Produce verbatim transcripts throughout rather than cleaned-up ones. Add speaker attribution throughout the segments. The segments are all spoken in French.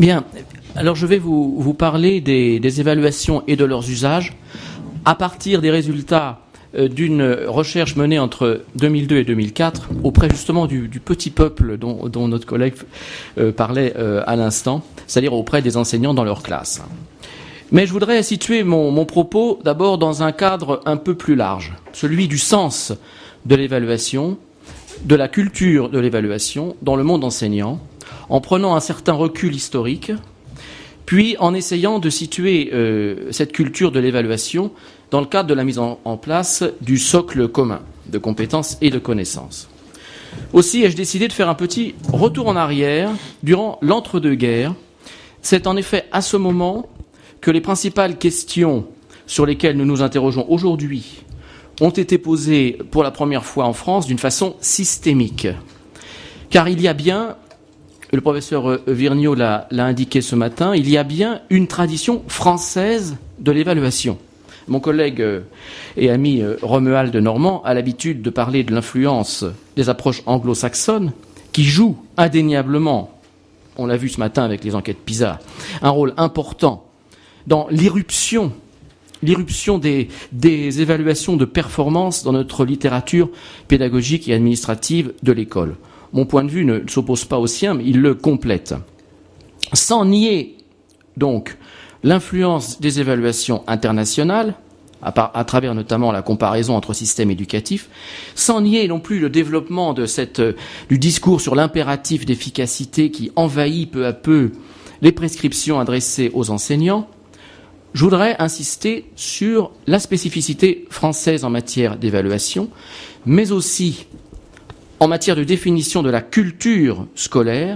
Speaker 1: Bien, alors je vais vous, vous parler des, des évaluations et de leurs usages à partir des résultats euh, d'une recherche menée entre deux mille deux et deux mille quatre auprès justement du, du petit peuple dont, dont notre collègue euh, parlait euh, à l'instant, c'est-à-dire auprès des enseignants dans leur classe. Mais je voudrais situer mon, mon propos d'abord dans un cadre un peu plus large, celui du sens de l'évaluation, de la culture de l'évaluation dans le monde enseignant, en prenant un certain recul historique, puis en essayant de situer euh, cette culture de l'évaluation dans le cadre de la mise en, en place du socle commun de compétences et de connaissances. Aussi ai-je décidé de faire un petit retour en arrière durant l'entre-deux-guerres. C'est en effet à ce moment que les principales questions sur lesquelles nous nous interrogeons aujourd'hui ont été posées pour la première fois en France d'une façon systémique. Car il y a bien, le professeur Virgniaud l'a, l'a indiqué ce matin, il y a bien une tradition française de l'évaluation. Mon collègue et ami Romuald Normand a l'habitude de parler de l'influence des approches anglo-saxonnes qui jouent indéniablement, on l'a vu ce matin avec les enquêtes PISA, un rôle important dans l'irruption, l'irruption des, des évaluations de performance dans notre littérature pédagogique et administrative de l'école. Mon point de vue ne s'oppose pas au sien, mais il le complète. Sans nier, donc, l'influence des évaluations internationales, à, par, à travers notamment la comparaison entre systèmes éducatifs, sans nier non plus le développement de cette, du discours sur l'impératif d'efficacité qui envahit peu à peu les prescriptions adressées aux enseignants, je voudrais insister sur la spécificité française en matière d'évaluation, mais aussi en matière de définition de la culture scolaire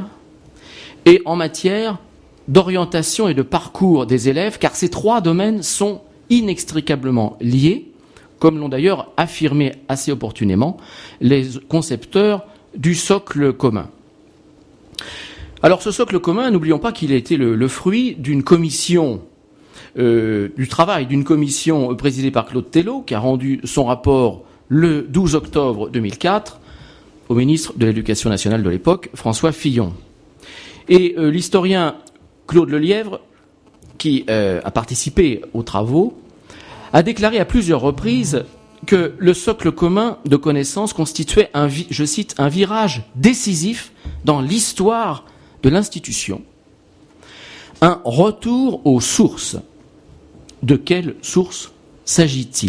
Speaker 1: et en matière d'orientation et de parcours des élèves, car ces trois domaines sont inextricablement liés, comme l'ont d'ailleurs affirmé assez opportunément les concepteurs du socle commun. Alors ce socle commun, n'oublions pas qu'il a été le, le fruit d'une commission, euh, du travail d'une commission présidée par Claude Tellot, qui a rendu son rapport le douze octobre deux mille quatre, au ministre de l'Éducation nationale de l'époque, François Fillon. Et euh, l'historien Claude Lelièvre, qui euh, a participé aux travaux, a déclaré à plusieurs reprises que le socle commun de connaissances constituait, un, je cite, un virage décisif dans l'histoire de l'institution, un retour aux sources. De quelles sources s'agit-il ?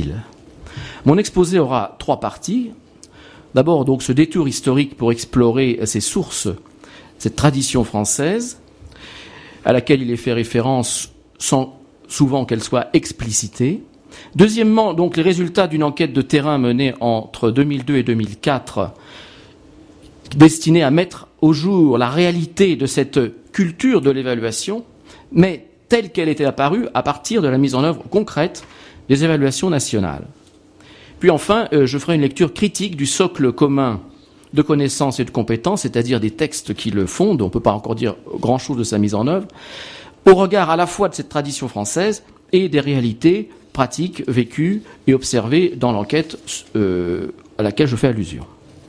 Speaker 1: Mon exposé aura trois parties. D'abord, donc, ce détour historique pour explorer ces sources, cette tradition française, à laquelle il est fait référence sans souvent qu'elle soit explicitée. Deuxièmement, donc, les résultats d'une enquête de terrain menée entre deux mille deux et deux mille quatre, destinée à mettre au jour la réalité de cette culture de l'évaluation, mais telle qu'elle était apparue à partir de la mise en œuvre concrète des évaluations nationales. Puis enfin, euh, je ferai une lecture critique du socle commun de connaissances et de compétences, c'est-à-dire des textes qui le fondent, on ne peut pas encore dire grand-chose de sa mise en œuvre, au regard à la fois de cette tradition française et des réalités pratiques, vécues et observées dans l'enquête euh, à laquelle je fais allusion.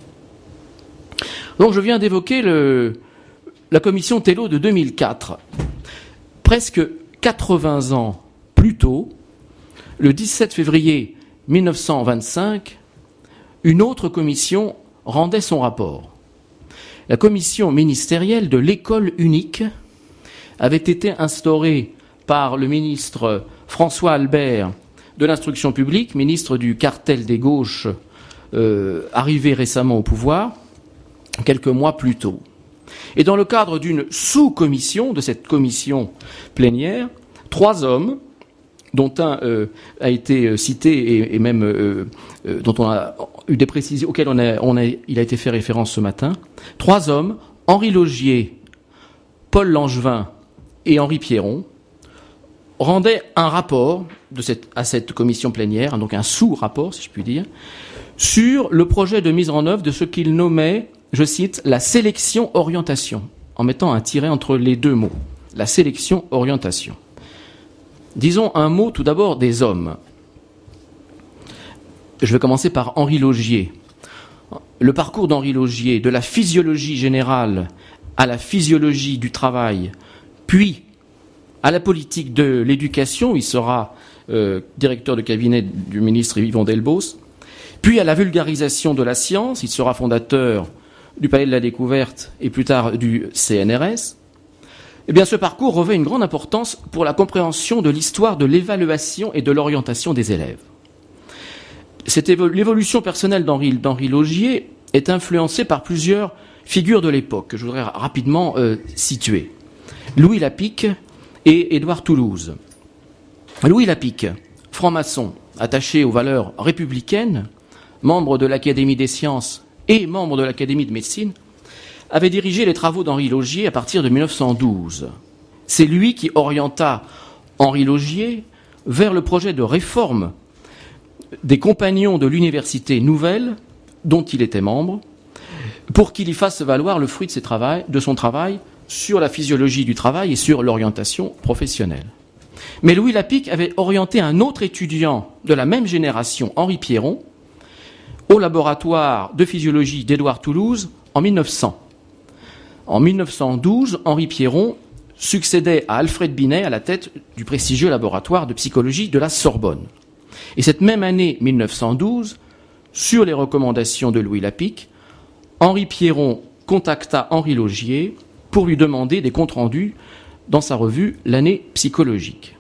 Speaker 1: Donc je viens d'évoquer le, la commission Tellot de deux mille quatre. Presque quatre-vingts ans plus tôt, le dix-sept février mille neuf cent vingt-cinq, une autre commission rendait son rapport. La commission ministérielle de l'école unique avait été instaurée par le ministre François Albert de l'Instruction publique, ministre du cartel des gauches, euh, arrivé récemment au pouvoir, quelques mois plus tôt. Et dans le cadre d'une sous-commission, de cette commission plénière, trois hommes, dont un euh, a été cité et, et même euh, euh, dont on a eu des précisions, auxquelles on a, on a, il a été fait référence ce matin. Trois hommes, Henri Laugier, Paul Langevin et Henri Pierron, rendaient un rapport de cette, à cette commission plénière, donc un sous-rapport, si je puis dire, sur le projet de mise en œuvre de ce qu'ils nommaient, je cite, la sélection-orientation, en mettant un tiret entre les deux mots, la sélection-orientation. Disons un mot tout d'abord des hommes. Je vais commencer par Henri Laugier. Le parcours d'Henri Laugier, de la physiologie générale à la physiologie du travail, puis à la politique de l'éducation, il sera euh, directeur de cabinet du ministre Yvon Delbos, puis à la vulgarisation de la science, il sera fondateur du Palais de la Découverte et plus tard du C N R S. Eh bien, ce parcours revêt une grande importance pour la compréhension de l'histoire de l'évaluation et de l'orientation des élèves. Cette évo- l'évolution personnelle d'Henri, d'Henri Laugier est influencée par plusieurs figures de l'époque que je voudrais rapidement euh, situer. Louis Lapicque et Édouard Toulouse. Louis Lapicque, franc-maçon, attaché aux valeurs républicaines, membre de l'Académie des sciences et membre de l'Académie de médecine, avait dirigé les travaux d'Henri Laugier à partir de mille neuf cent douze. C'est lui qui orienta Henri Laugier vers le projet de réforme des compagnons de l'Université Nouvelle, dont il était membre, pour qu'il y fasse valoir le fruit de, ses travail, de son travail sur la physiologie du travail et sur l'orientation professionnelle. Mais Louis Lapicque avait orienté un autre étudiant de la même génération, Henri Pierron, au laboratoire de physiologie d'Édouard Toulouse en mille neuf cents. En mille neuf cent douze, Henri Pierron succédait à Alfred Binet à la tête du prestigieux laboratoire de psychologie de la Sorbonne. Et cette même année mille neuf cent douze, sur les recommandations de Louis Lapicque, Henri Pierron contacta Henri Laugier pour lui demander des comptes rendus dans sa revue L'année psychologique.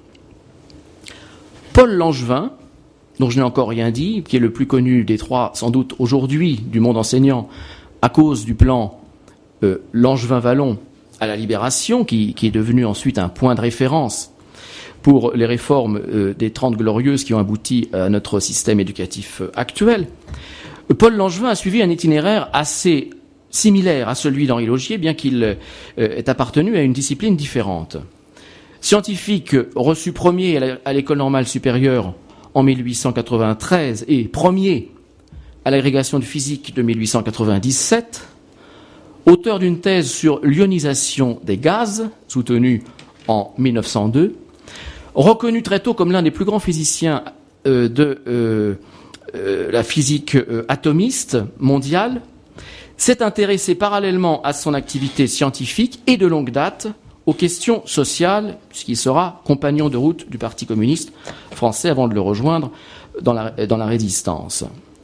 Speaker 1: Paul Langevin, dont je n'ai encore rien dit, qui est le plus connu des trois, sans doute aujourd'hui, du monde enseignant, à cause du plan euh, Langevin-Vallon à la Libération, qui, qui est devenu ensuite un point de référence pour les réformes euh, des Trente Glorieuses qui ont abouti à notre système éducatif euh, actuel. Paul Langevin a suivi un itinéraire assez similaire à celui d'Henri Laugier, bien qu'il euh, ait appartenu à une discipline différente. Scientifique reçu premier à l'École normale supérieure en mille huit cent quatre-vingt-treize et premier à l'agrégation de physique de mille huit cent quatre-vingt-dix-sept, auteur d'une thèse sur l'ionisation des gaz, soutenue en mille neuf cent deux, reconnu très tôt comme l'un des plus grands physiciens euh, de euh, euh, la physique euh, atomiste mondiale, s'est intéressé parallèlement à son activité scientifique et de longue date aux questions sociales, puisqu'il sera compagnon de route du Parti communiste français avant de le rejoindre dans la, dans la Résistance.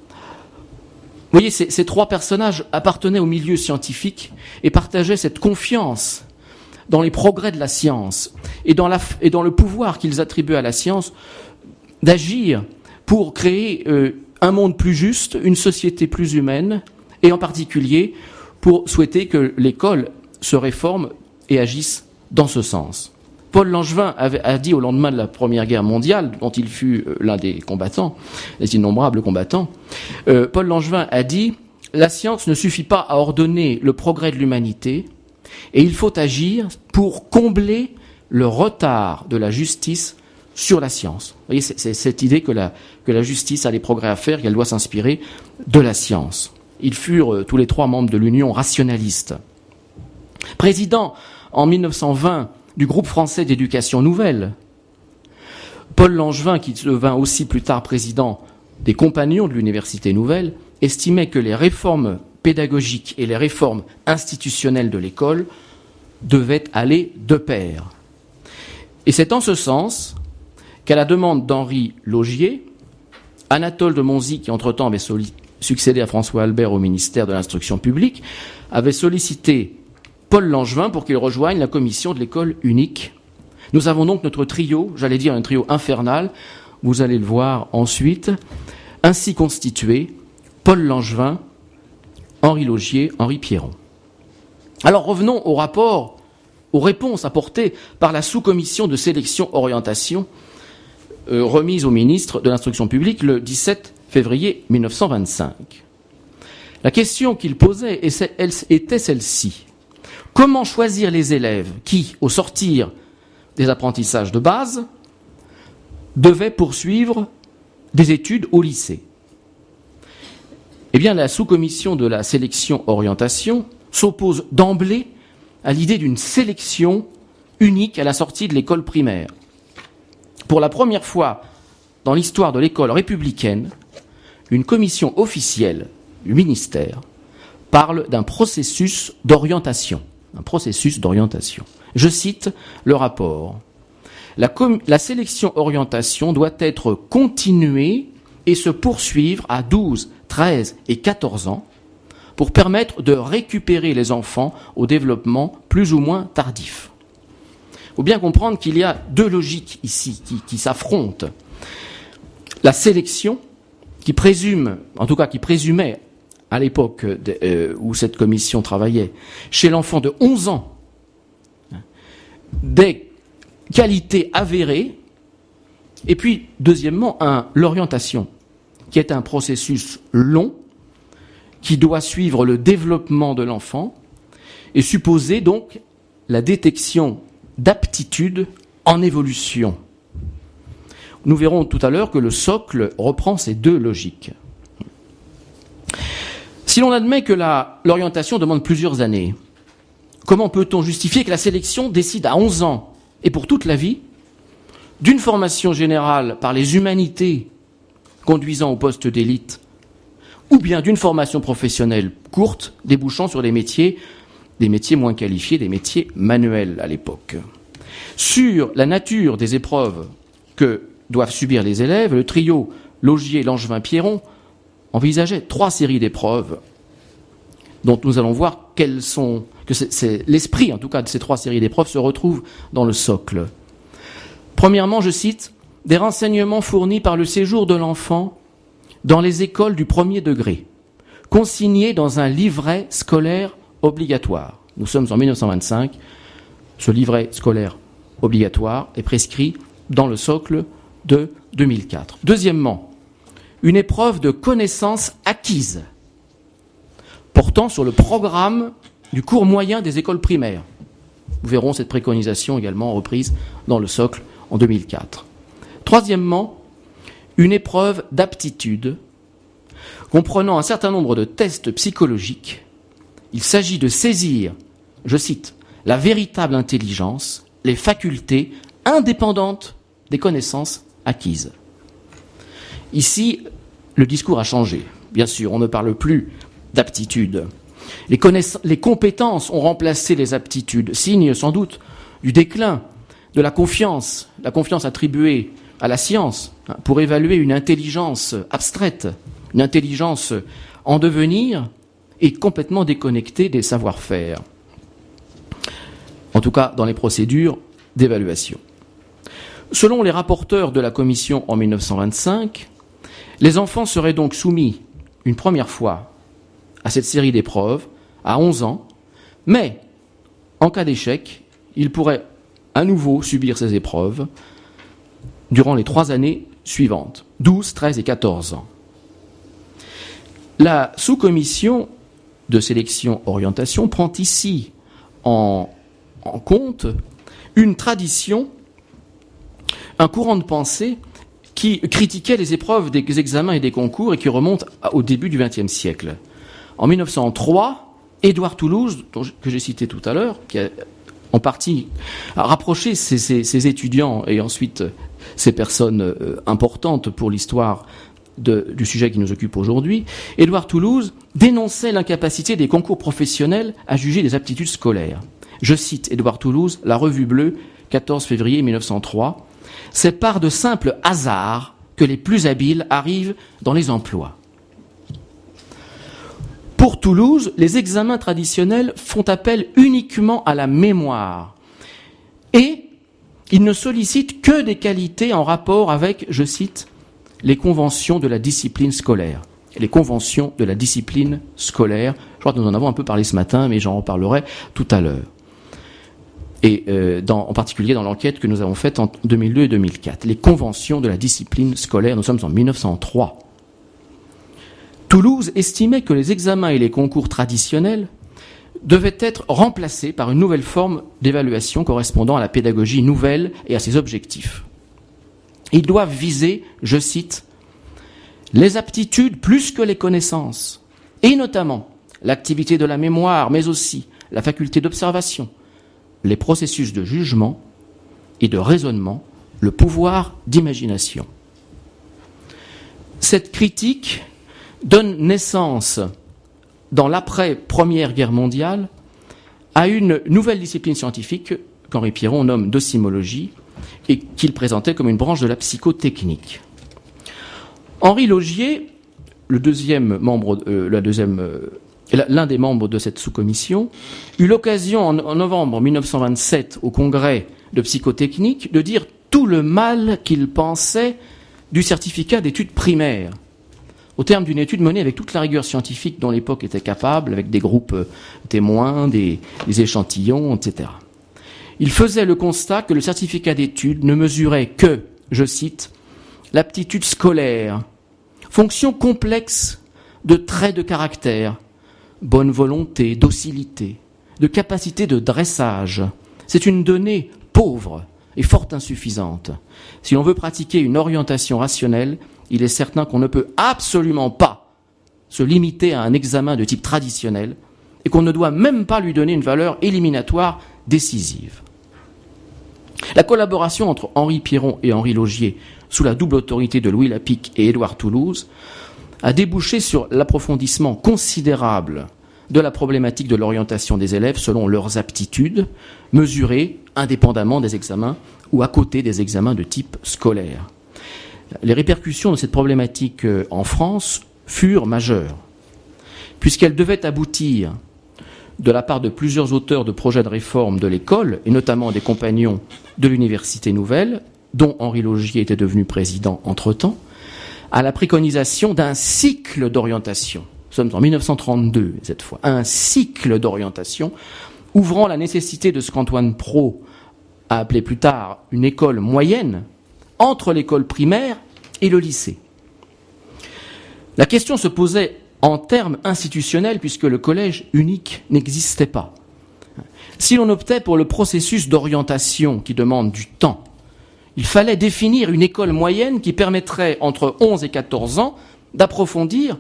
Speaker 1: Vous voyez, ces, ces trois personnages appartenaient au milieu scientifique et partageaient cette confiance dans les progrès de la science et dans, la, et dans le pouvoir qu'ils attribuaient à la science d'agir pour créer euh, un monde plus juste, une société plus humaine, et en particulier pour souhaiter que l'école se réforme et agisse dans ce sens. Paul Langevin avait, a dit au lendemain de la Première Guerre mondiale, dont il fut euh, l'un des combattants, des innombrables combattants, euh, Paul Langevin a dit « La science ne suffit pas à ordonner le progrès de l'humanité, et il faut agir pour combler le retard de la justice sur la science. » Vous voyez, c'est, c'est cette idée que la, que la justice a des progrès à faire, qu'elle doit s'inspirer de la science. Ils furent euh, tous les trois membres de l'Union rationaliste. Président en mille neuf cent vingt du groupe français d'éducation nouvelle, Paul Langevin, qui devint aussi plus tard président des compagnons de l'Université Nouvelle, estimait que les réformes pédagogiques et les réformes institutionnelles de l'école devaient aller de pair. Et c'est en ce sens qu'à la demande d'Henri Laugier, Anatole de Monzy, qui entre-temps avait soli- succédé à François Albert au ministère de l'Instruction publique, avait sollicité Paul Langevin pour qu'il rejoigne la commission de l'école unique. Nous avons donc notre trio, j'allais dire un trio infernal, vous allez le voir ensuite, ainsi constitué, Paul Langevin, Henri Laugier, Henri Pierron. Alors revenons au rapport, aux réponses apportées par la sous-commission de sélection-orientation euh, remise au ministre de l'Instruction publique le dix-sept février mille neuf cent vingt-cinq. La question qu'il posait était celle-ci. Comment choisir les élèves qui, au sortir des apprentissages de base, devaient poursuivre des études au lycée? Eh bien, la sous-commission de la sélection-orientation s'oppose d'emblée à l'idée d'une sélection unique à la sortie de l'école primaire. Pour la première fois dans l'histoire de l'école républicaine, une commission officielle du ministère parle d'un processus d'orientation. Un processus d'orientation. Je cite le rapport. La, com- la sélection-orientation doit être continuée et se poursuivre à douze, treize et quatorze ans pour permettre de récupérer les enfants au développement plus ou moins tardif. Il faut bien comprendre qu'il y a deux logiques ici qui, qui s'affrontent. La sélection, qui présume, en tout cas qui présumait à l'époque de, euh, où cette commission travaillait, chez l'enfant de onze ans, des qualités avérées, et puis, deuxièmement, un, l'orientation, qui est un processus long, qui doit suivre le développement de l'enfant, et supposer donc la détection d'aptitudes en évolution. Nous verrons tout à l'heure que le socle reprend ces deux logiques. Si l'on admet que la, l'orientation demande plusieurs années, comment peut-on justifier que la sélection décide à onze ans, et pour toute la vie, d'une formation générale par les humanités conduisant au poste d'élite, ou bien d'une formation professionnelle courte, débouchant sur des métiers, des métiers moins qualifiés, des métiers manuels à l'époque. Sur la nature des épreuves que doivent subir les élèves, le trio Laugier, Langevin, Pierron envisageait trois séries d'épreuves dont nous allons voir quelles sont, que c'est, c'est l'esprit en tout cas de ces trois séries d'épreuves se retrouve dans le socle. Premièrement, je cite, des renseignements fournis par le séjour de l'enfant dans les écoles du premier degré, consignés dans un livret scolaire obligatoire. Nous sommes en dix-neuf cent vingt-cinq. Ce livret scolaire obligatoire est prescrit dans le socle de deux mille quatre. Deuxièmement, une épreuve de connaissances acquises portant sur le programme du cours moyen des écoles primaires. Nous verrons cette préconisation également reprise dans le socle en deux mille quatre. Troisièmement, une épreuve d'aptitude comprenant un certain nombre de tests psychologiques. Il s'agit de saisir, je cite, la véritable intelligence, les facultés indépendantes des connaissances acquises. Ici, le discours a changé. Bien sûr, on ne parle plus d'aptitude. Les, connaiss- les compétences ont remplacé les aptitudes, signe sans doute du déclin de la confiance, la confiance attribuée à la science hein, pour évaluer une intelligence abstraite, une intelligence en devenir et complètement déconnectée des savoir-faire. En tout cas, dans les procédures d'évaluation. Selon les rapporteurs de la commission en dix-neuf cent vingt-cinq, les enfants seraient donc soumis une première fois à cette série d'épreuves à onze ans, mais en cas d'échec, ils pourraient à nouveau subir ces épreuves durant les trois années suivantes, douze, treize et quatorze ans. La sous-commission de sélection-orientation prend ici en, en compte une tradition, un courant de pensée qui critiquait les épreuves des examens et des concours et qui remonte au début du vingtième siècle. En dix-neuf cent trois, Édouard Toulouse, que j'ai cité tout à l'heure, qui a en partie rapproché ces, ces, ces étudiants et ensuite ces personnes euh, importantes pour l'histoire de, du sujet qui nous occupe aujourd'hui, Édouard Toulouse dénonçait l'incapacité des concours professionnels à juger des aptitudes scolaires. Je cite Édouard Toulouse, La Revue Bleue, quatorze février dix-neuf cent trois, « C'est par de simples hasards que les plus habiles arrivent dans les emplois. » Pour Toulouse, les examens traditionnels font appel uniquement à la mémoire et ils ne sollicitent que des qualités en rapport avec, je cite, les conventions de la discipline scolaire. Les conventions de la discipline scolaire, je crois que nous en avons un peu parlé ce matin, mais j'en reparlerai tout à l'heure. Et euh, dans, en particulier dans l'enquête que nous avons faite en deux mille deux et deux mille quatre. Les conventions de la discipline scolaire, nous sommes en dix-neuf cent trois. Toulouse estimait que les examens et les concours traditionnels devaient être remplacés par une nouvelle forme d'évaluation correspondant à la pédagogie nouvelle et à ses objectifs. Ils doivent viser, je cite, les aptitudes plus que les connaissances, et notamment l'activité de la mémoire, mais aussi la faculté d'observation, les processus de jugement et de raisonnement, le pouvoir d'imagination. Cette critique donne naissance, dans l'après-Première Guerre mondiale, à une nouvelle discipline scientifique qu'Henri Pierron nomme docimologie et qu'il présentait comme une branche de la psychotechnique. Henri Laugier, le deuxième membre, euh, la deuxième, euh, l'un des membres de cette sous-commission, eut l'occasion en, en novembre mille neuf cent vingt-sept au congrès de psychotechnique de dire tout le mal qu'il pensait du certificat d'études primaires, au terme d'une étude menée avec toute la rigueur scientifique dont l'époque était capable, avec des groupes témoins, des, des échantillons, et cetera. Il faisait le constat que le certificat d'études ne mesurait que, je cite, l'aptitude scolaire, fonction complexe de traits de caractère, bonne volonté, docilité, de capacité de dressage. C'est une donnée pauvre et fort insuffisante. Si l'on veut pratiquer une orientation rationnelle, il est certain qu'on ne peut absolument pas se limiter à un examen de type traditionnel et qu'on ne doit même pas lui donner une valeur éliminatoire décisive. La collaboration entre Henri Pierron et Henri Laugier, sous la double autorité de Louis Lapicque et Édouard Toulouse, a débouché sur l'approfondissement considérable de la problématique de l'orientation des élèves selon leurs aptitudes, mesurées indépendamment des examens ou à côté des examens de type scolaire. Les répercussions de cette problématique en France furent majeures, puisqu'elles devaient aboutir, de la part de plusieurs auteurs de projets de réforme de l'école, et notamment des compagnons de l'Université Nouvelle, dont Henri Laugier était devenu président entre-temps, à la préconisation d'un cycle d'orientation. Nous sommes en mille neuf cent trente-deux, cette fois. Un cycle d'orientation ouvrant la nécessité de ce qu'Antoine Prot a appelé plus tard une école moyenne entre l'école primaire et le lycée. La question se posait en termes institutionnels puisque le collège unique n'existait pas. Si l'on optait pour le processus d'orientation qui demande du temps, il fallait définir une école moyenne qui permettrait entre onze et quatorze ans d'approfondir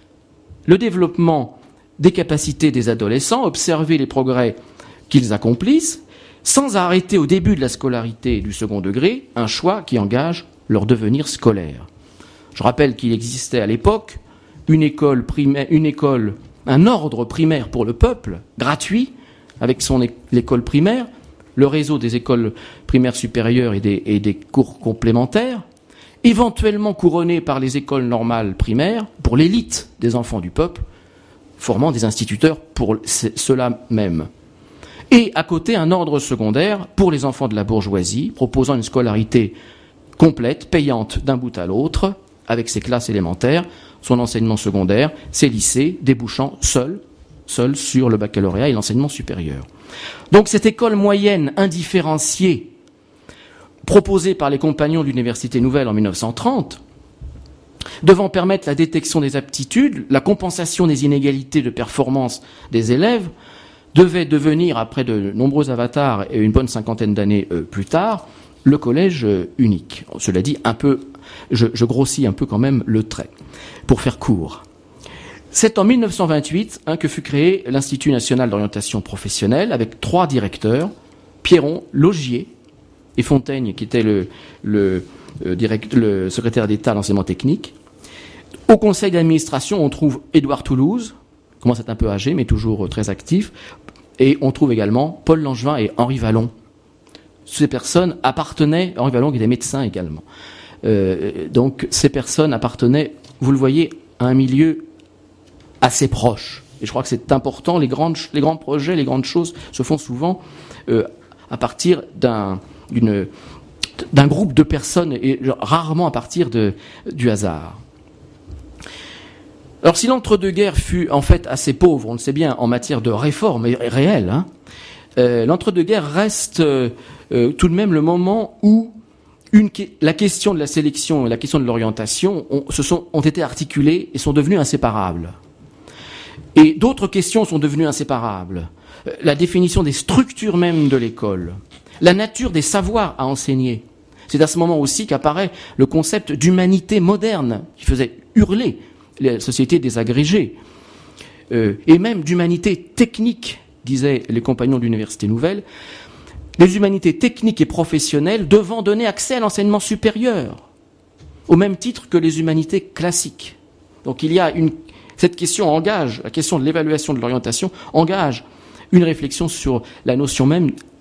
Speaker 1: le développement des capacités des adolescents, observer les progrès qu'ils accomplissent, sans arrêter au début de la scolarité du second degré un choix qui engage leur devenir scolaire. Je rappelle qu'il existait à l'époque une école primaire, une école, un ordre primaire pour le peuple, gratuit, avec son é- l'école primaire, le réseau des écoles primaires supérieures et des, et des cours complémentaires, éventuellement couronné par les écoles normales primaires, pour l'élite des enfants du peuple, formant des instituteurs pour ceux-là même. Et à côté, un ordre secondaire pour les enfants de la bourgeoisie, proposant une scolarité complète, payante d'un bout à l'autre, avec ses classes élémentaires, son enseignement secondaire, ses lycées, débouchant seul, seul sur le baccalauréat et l'enseignement supérieur. Donc cette école moyenne indifférenciée, proposée par les compagnons de l'Université Nouvelle en mille neuf cent trente, devant permettre la détection des aptitudes, la compensation des inégalités de performance des élèves, devait devenir, après de nombreux avatars et une bonne cinquantaine d'années euh, plus tard, le collège euh, unique. Cela dit, un peu, je, je grossis un peu quand même le trait, pour faire court. C'est en mille neuf cent vingt-huit hein, que fut créé l'Institut national d'orientation professionnelle, avec trois directeurs, Pierron, Laugier et Fontaigne, qui était le, le, euh, direct, le secrétaire d'État à l'enseignement technique. Au conseil d'administration, on trouve Édouard Toulouse, commence à être un peu âgé, mais toujours très actif, et on trouve également Paul Langevin et Henri Vallon. Ces personnes appartenaient, Henri Vallon qui était médecin également, euh, donc ces personnes appartenaient, vous le voyez, à un milieu assez proche. Et je crois que c'est important, les, grandes, les grands projets, les grandes choses se font souvent euh, à partir d'un, d'une, d'un groupe de personnes et rarement à partir de, du hasard. Alors si l'entre-deux-guerres fut en fait assez pauvre, on le sait bien, en matière de réforme réelle, hein, euh, l'entre-deux-guerres reste euh, euh, tout de même le moment où une, la question de la sélection et la question de l'orientation ont, se sont, ont été articulées et sont devenues inséparables. Et d'autres questions sont devenues inséparables. Euh, la définition des structures même de l'école, la nature des savoirs à enseigner. C'est à ce moment aussi qu'apparaît le concept d'humanité moderne qui faisait hurler les sociétés désagrégées, euh, et même d'humanité technique, disaient les compagnons de l'Université Nouvelle, les humanités techniques et professionnelles devant donner accès à l'enseignement supérieur, au même titre que les humanités classiques. Donc il y a une, cette question engage, la question de l'évaluation de l'orientation engage une réflexion sur la notion même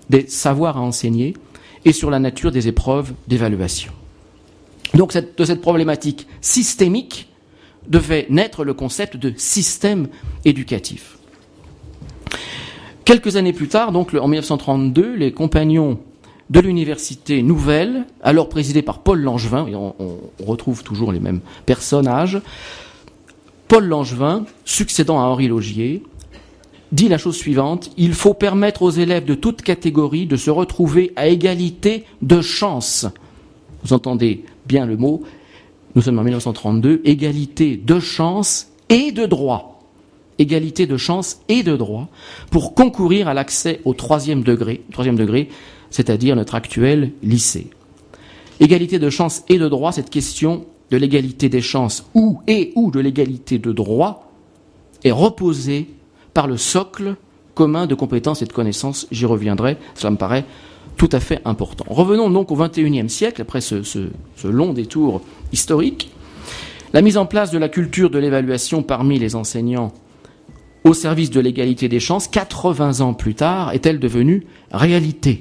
Speaker 1: des savoirs à enseigner et sur la nature des épreuves d'évaluation. Donc cette, de cette problématique systémique devait naître le concept de système éducatif. Quelques années plus tard, donc en mille neuf cent trente-deux, les compagnons de l'université nouvelle, alors présidée par Paul Langevin, et on, on retrouve toujours les mêmes personnages, Paul Langevin, succédant à Henri Laugier, dit la chose suivante: il faut permettre aux élèves de toute catégorie de se retrouver à égalité de chances. Vous entendez bien le mot, nous sommes en mille neuf cent trente-deux, égalité de chances et de droits. Égalité de chances et de droits pour concourir à l'accès au troisième degré, troisième degré, c'est-à-dire notre actuel lycée. Égalité de chances et de droits, cette question de l'égalité des chances ou et ou de l'égalité de droits est reposée par le socle commun de compétences et de connaissances. J'y reviendrai, cela me paraît tout à fait important. Revenons donc au vingt et unième siècle, après ce, ce, ce long détour historique. La mise en place de la culture de l'évaluation parmi les enseignants au service de l'égalité des chances, quatre-vingts ans plus tard, est-elle devenue réalité?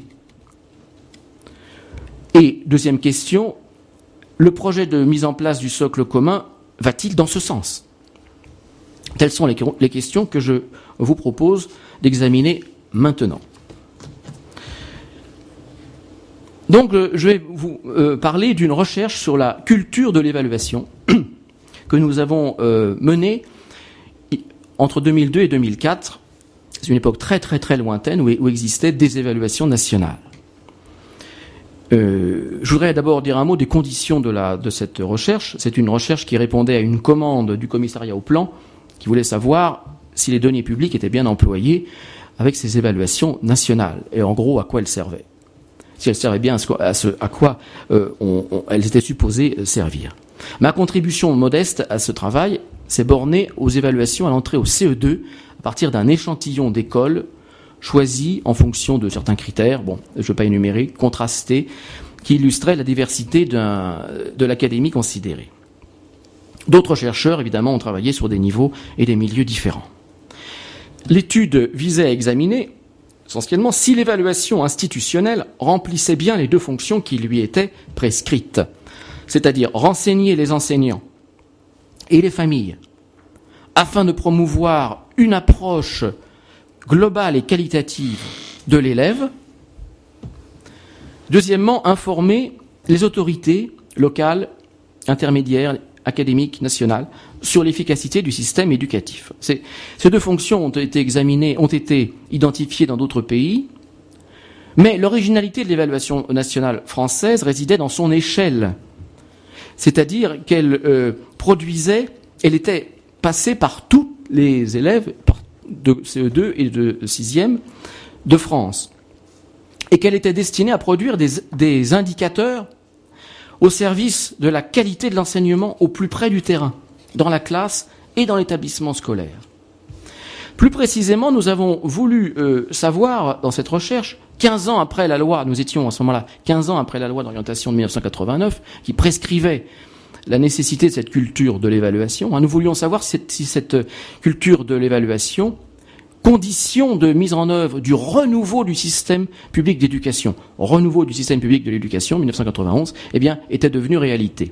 Speaker 1: Et deuxième question, le projet de mise en place du socle commun va-t-il dans ce sens? Telles sont les, les questions que je vous propose d'examiner maintenant. Donc, euh, je vais vous euh, parler d'une recherche sur la culture de l'évaluation que nous avons euh, menée entre deux mille deux et deux mille quatre. C'est une époque très très très lointaine où, où existaient des évaluations nationales. Euh, je voudrais d'abord dire un mot des conditions de, la, de cette recherche. C'est une recherche qui répondait à une commande du commissariat au plan qui voulait savoir si les deniers publics étaient bien employés avec ces évaluations nationales et en gros à quoi elles servaient. Si elles servaient bien à, ce, à, ce, à quoi euh, on, on, elles étaient supposées servir. Ma contribution modeste à ce travail s'est bornée aux évaluations à l'entrée au C E deux à partir d'un échantillon d'écoles choisi en fonction de certains critères, bon, je ne vais pas énumérer, contrastés, qui illustraient la diversité d'un, de l'académie considérée. D'autres chercheurs, évidemment, ont travaillé sur des niveaux et des milieux différents. L'étude visait à examiner, essentiellement, si l'évaluation institutionnelle remplissait bien les deux fonctions qui lui étaient prescrites, c'est-à-dire renseigner les enseignants et les familles, afin de promouvoir une approche globale et qualitative de l'élève. Deuxièmement, informer les autorités locales, intermédiaires, académiques, nationales, sur l'efficacité du système éducatif. Ces, ces deux fonctions ont été examinées, ont été identifiées dans d'autres pays, mais l'originalité de l'évaluation nationale française résidait dans son échelle, c'est-à-dire qu'elle euh, produisait, elle était passée par tous les élèves de C E deux et de sixième de France, et qu'elle était destinée à produire des, des indicateurs au service de la qualité de l'enseignement au plus près du terrain, dans la classe et dans l'établissement scolaire. Plus précisément, nous avons voulu euh, savoir, dans cette recherche, quinze ans après la loi, nous étions à ce moment-là, quinze ans après la loi d'orientation de mille neuf cent quatre-vingt-neuf, qui prescrivait la nécessité de cette culture de l'évaluation. Nous voulions savoir si cette culture de l'évaluation, condition de mise en œuvre du renouveau du système public d'éducation, renouveau du système public de l'éducation, mille neuf cent quatre-vingt-onze, eh bien, était devenue réalité.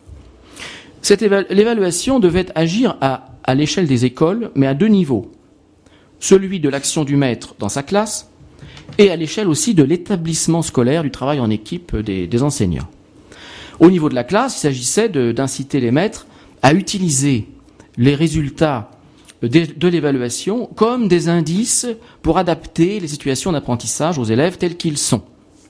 Speaker 1: Cette éva- l'évaluation devait agir à, à l'échelle des écoles, mais à deux niveaux. Celui de l'action du maître dans sa classe, et à l'échelle aussi de l'établissement scolaire, du travail en équipe des, des enseignants. Au niveau de la classe, il s'agissait de, d'inciter les maîtres à utiliser les résultats de, de l'évaluation comme des indices pour adapter les situations d'apprentissage aux élèves tels qu'ils sont.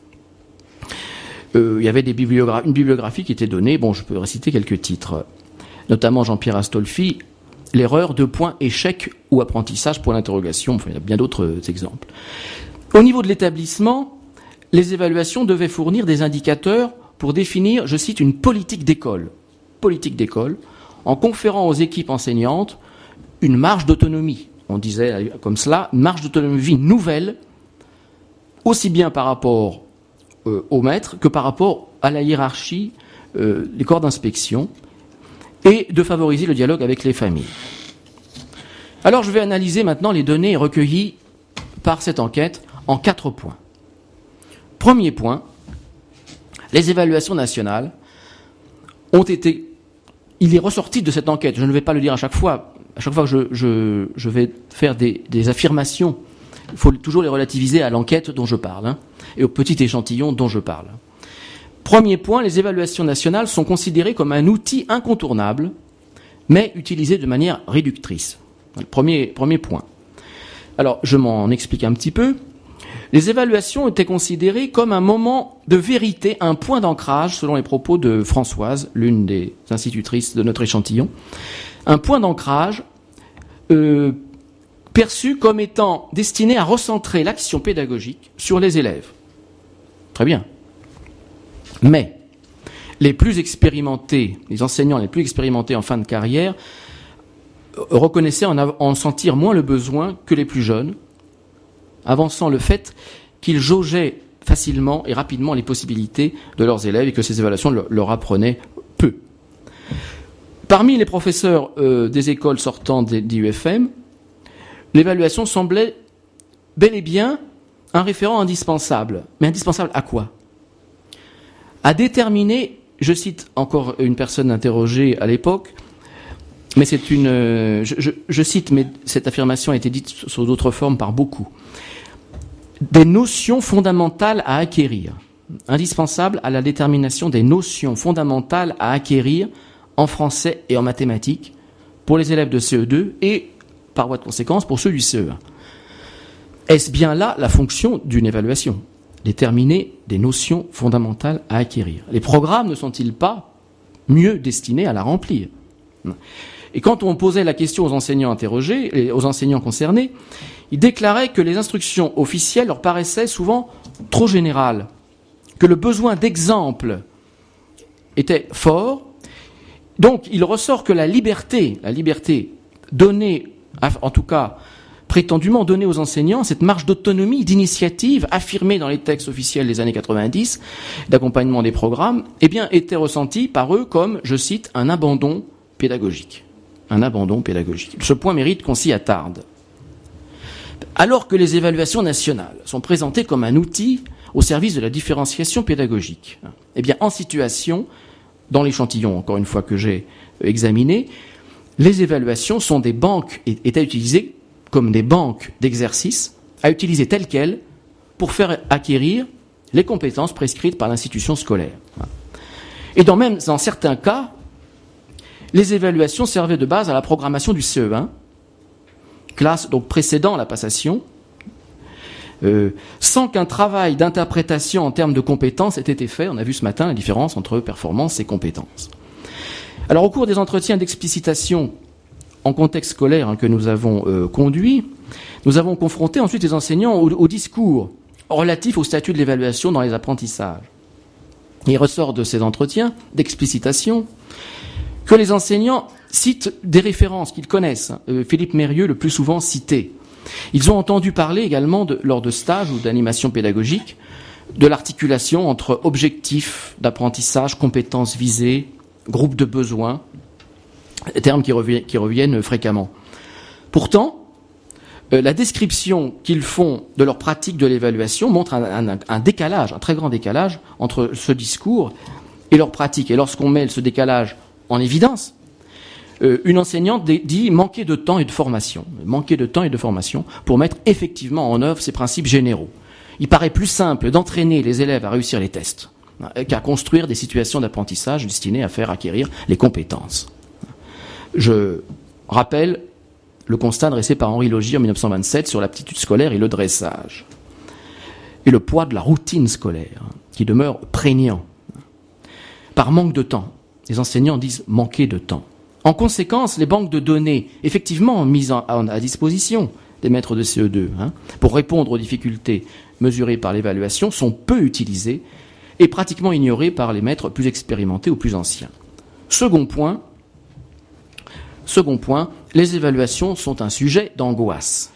Speaker 1: Euh, il y avait des bibliogra- une bibliographie qui était donnée, bon, je peux réciter quelques titres, notamment Jean-Pierre Astolfi, l'erreur, deux points, échec ou apprentissage pour l'interrogation, enfin, il y a bien d'autres exemples. Au niveau de l'établissement, les évaluations devaient fournir des indicateurs pour définir, je cite, une politique d'école, politique d'école, en conférant aux équipes enseignantes une marge d'autonomie. On disait comme cela, une marge d'autonomie nouvelle, aussi bien par rapport euh, au maître que par rapport à la hiérarchie euh, des corps d'inspection, et de favoriser le dialogue avec les familles. Alors je vais analyser maintenant les données recueillies par cette enquête en quatre points. Premier point, les évaluations nationales ont été... Il est ressorti de cette enquête, je ne vais pas le dire à chaque fois, à chaque fois que je, je, je vais faire des, des affirmations, il faut toujours les relativiser à l'enquête dont je parle, hein, et au petit échantillon dont je parle. Premier point, les évaluations nationales sont considérées comme un outil incontournable, mais utilisé de manière réductrice. Premier, premier point. Alors, je m'en explique un petit peu. Les évaluations étaient considérées comme un moment de vérité, un point d'ancrage, selon les propos de Françoise, l'une des institutrices de notre échantillon, un point d'ancrage euh, perçu comme étant destiné à recentrer l'action pédagogique sur les élèves. Très bien. Mais les plus expérimentés, les enseignants les plus expérimentés en fin de carrière, reconnaissaient en, en sentir moins le besoin que les plus jeunes, avançant le fait qu'ils jaugeaient facilement et rapidement les possibilités de leurs élèves et que ces évaluations leur, leur apprenaient peu. Parmi les professeurs euh, des écoles sortant d'I U F M, l'évaluation semblait bel et bien un référent indispensable. Mais indispensable à quoi ? À déterminer, je cite encore une personne interrogée à l'époque, mais c'est une, je, je, je cite, mais cette affirmation a été dite sous d'autres formes par beaucoup. Des notions fondamentales à acquérir, indispensables à la détermination des notions fondamentales à acquérir en français et en mathématiques pour les élèves de C E deux et, par voie de conséquence, pour ceux du C E un. Est-ce bien là la fonction d'une évaluation ? Déterminer des notions fondamentales à acquérir. Les programmes ne sont-ils pas mieux destinés à la remplir ? Et quand on posait la question aux enseignants interrogés, et aux enseignants concernés, ils déclaraient que les instructions officielles leur paraissaient souvent trop générales, que le besoin d'exemple était fort. Donc, il ressort que la liberté, la liberté donnée, en tout cas prétendument donnée aux enseignants, cette marge d'autonomie, d'initiative affirmée dans les textes officiels des années quatre-vingt-dix, d'accompagnement des programmes, eh bien, était ressentie par eux comme, je cite, un abandon pédagogique. Un abandon pédagogique. Ce point mérite qu'on s'y attarde. Alors que les évaluations nationales sont présentées comme un outil au service de la différenciation pédagogique, eh bien, en situation, dans l'échantillon, encore une fois que j'ai examiné, les évaluations sont des banques, étaient utilisées comme des banques d'exercices, à utiliser telles quelles pour faire acquérir les compétences prescrites par l'institution scolaire. Et dans même dans certains cas, les évaluations servaient de base à la programmation du C E un, classe donc précédant la passation, euh, sans qu'un travail d'interprétation en termes de compétences ait été fait. On a vu ce matin la différence entre performance et compétences. Alors au cours des entretiens d'explicitation en contexte scolaire hein, que nous avons euh, conduits, nous avons confronté ensuite les enseignants au, au discours relatif au statut de l'évaluation dans les apprentissages. Il ressort de ces entretiens d'explicitation que les enseignants citent des références qu'ils connaissent. Euh, Philippe Mérieux le plus souvent cité. Ils ont entendu parler également, de, lors de stages ou d'animation pédagogique, de l'articulation entre objectifs d'apprentissage, compétences visées, groupes de besoins, termes qui reviennent, qui reviennent fréquemment. Pourtant, euh, la description qu'ils font de leur pratique de l'évaluation montre un, un, un décalage, un très grand décalage entre ce discours et leur pratique. Et lorsqu'on met ce décalage en évidence, euh, une enseignante dit manquer de temps et de formation, manquer de temps et de formation pour mettre effectivement en œuvre ces principes généraux. Il paraît plus simple d'entraîner les élèves à réussir les tests qu'à construire des situations d'apprentissage destinées à faire acquérir les compétences. Je rappelle le constat dressé par Henri Logier en mille neuf cent vingt-sept sur l'aptitude scolaire et le dressage, et le poids de la routine scolaire, qui demeure prégnant. Par manque de temps, les enseignants disent manquer de temps. En conséquence, les banques de données, effectivement mises en, à, à disposition des maîtres de C E deux, hein, pour répondre aux difficultés mesurées par l'évaluation, sont peu utilisées et pratiquement ignorées par les maîtres plus expérimentés ou plus anciens. Second point, Second point, les évaluations sont un sujet d'angoisse.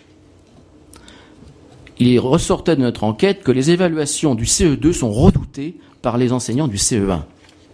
Speaker 1: Il ressortait de notre enquête que les évaluations du C E deux sont redoutées par les enseignants du C E un.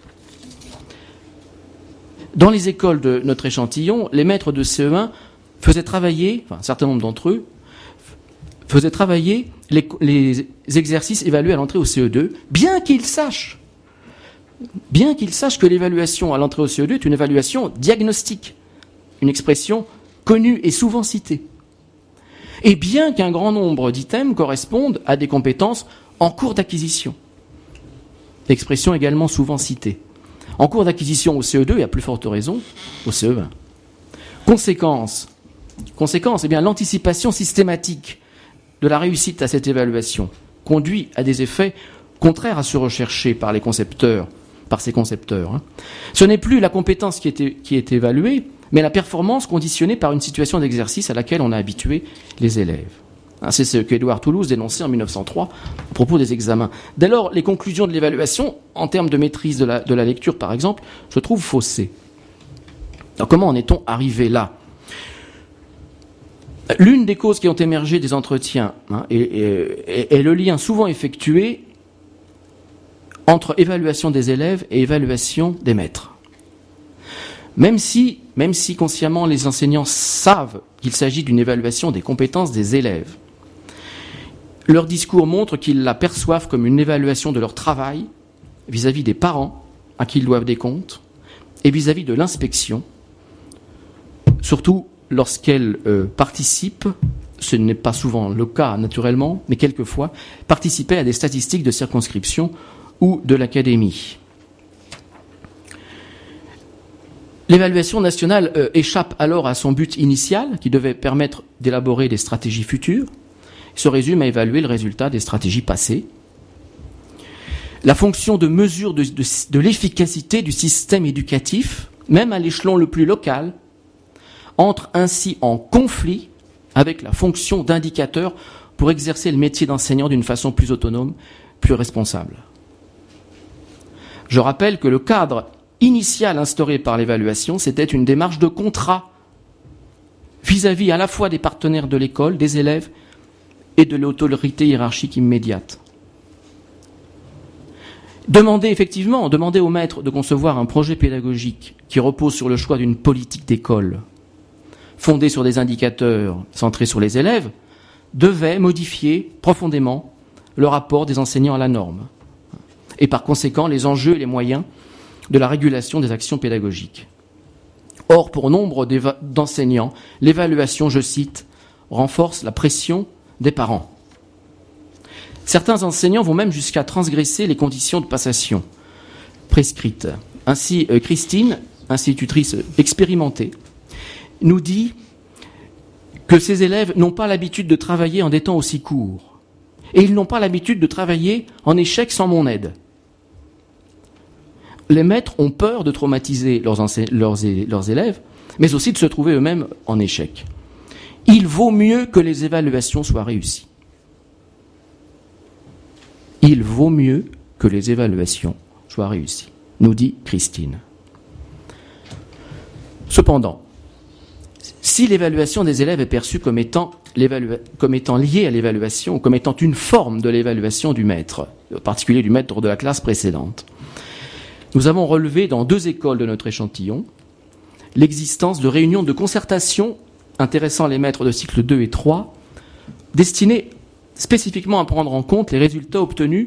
Speaker 1: Dans les écoles de notre échantillon, les maîtres de C E un faisaient travailler, enfin un certain nombre d'entre eux, faisait travailler les, les exercices évalués à l'entrée au C E deux, bien qu'il sache, bien qu'il sache que l'évaluation à l'entrée au C E deux est une évaluation diagnostique, une expression connue et souvent citée. Et bien qu'un grand nombre d'items correspondent à des compétences en cours d'acquisition, expression également souvent citée. En cours d'acquisition au C E deux et à plus forte raison au C E un. Conséquence, conséquence, eh bien l'anticipation systématique de la réussite à cette évaluation conduit à des effets contraires à ceux recherchés par les concepteurs, par ces concepteurs. Hein. Ce n'est plus la compétence qui est, qui est évaluée, mais la performance conditionnée par une situation d'exercice à laquelle on a habitué les élèves. Hein, c'est ce qu'Édouard Toulouse dénonçait en mille neuf cent trois à propos des examens. Dès lors, les conclusions de l'évaluation, en termes de maîtrise de la, de la lecture par exemple, se trouvent faussées. Alors comment en est-on arrivé là ? L'une des causes qui ont émergé des entretiens hein, est, est, est le lien souvent effectué entre évaluation des élèves et évaluation des maîtres. Même si, même si consciemment les enseignants savent qu'il s'agit d'une évaluation des compétences des élèves, leur discours montre qu'ils la perçoivent comme une évaluation de leur travail vis-à-vis des parents à qui ils doivent des comptes et vis-à-vis de l'inspection, surtout lorsqu'elle euh, participe, ce n'est pas souvent le cas naturellement, mais quelquefois, participer à des statistiques de circonscription ou de l'académie. L'évaluation nationale euh, échappe alors à son but initial, qui devait permettre d'élaborer des stratégies futures, se résume à évaluer le résultat des stratégies passées. La fonction de mesure de, de, de l'efficacité du système éducatif, même à l'échelon le plus local, entre ainsi en conflit avec la fonction d'indicateur pour exercer le métier d'enseignant d'une façon plus autonome, plus responsable. Je rappelle que le cadre initial instauré par l'évaluation, c'était une démarche de contrat vis-à-vis à la fois des partenaires de l'école, des élèves et de l'autorité hiérarchique immédiate. Demander effectivement, demander au maître de concevoir un projet pédagogique qui repose sur le choix d'une politique d'école fondée sur des indicateurs centrés sur les élèves, devait modifier profondément le rapport des enseignants à la norme, et par conséquent les enjeux et les moyens de la régulation des actions pédagogiques. Or, pour nombre d'enseignants, l'évaluation, je cite, renforce la pression des parents. Certains enseignants vont même jusqu'à transgresser les conditions de passation prescrites. Ainsi, Christine, institutrice expérimentée, nous dit que ces élèves n'ont pas l'habitude de travailler en des temps aussi courts. Et ils n'ont pas l'habitude de travailler en échec sans mon aide. Les maîtres ont peur de traumatiser leurs, ensei- leurs, leurs élèves, mais aussi de se trouver eux-mêmes en échec. Il vaut mieux que les évaluations soient réussies. Il vaut mieux que les évaluations soient réussies, nous dit Christine. Cependant, si l'évaluation des élèves est perçue comme étant, comme étant liée à l'évaluation, comme étant une forme de l'évaluation du maître, en particulier du maître de la classe précédente, nous avons relevé dans deux écoles de notre échantillon l'existence de réunions de concertation intéressant les maîtres de cycle deux et trois, destinées spécifiquement à prendre en compte les résultats obtenus